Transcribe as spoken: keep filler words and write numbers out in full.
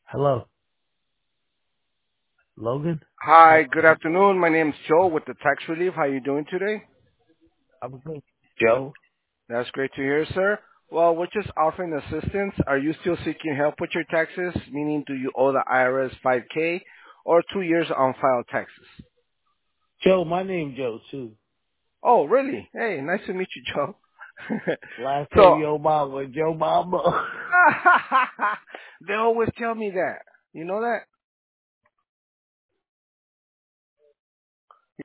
Hello, Logan. Hi, Hi, good afternoon. My name's Joe with the Tax Relief. How you doing today? I'm good. Joe. That's great to hear, sir. Well, we're just offering assistance. Are you still seeking help with your taxes? Meaning, do you owe the I R S five K or two years on file taxes? Joe, my name Joe too. Oh, really? Hey, nice to meet you, Joe. Last name so, Yo Mama, Joe Mama. they always tell me that. You know that?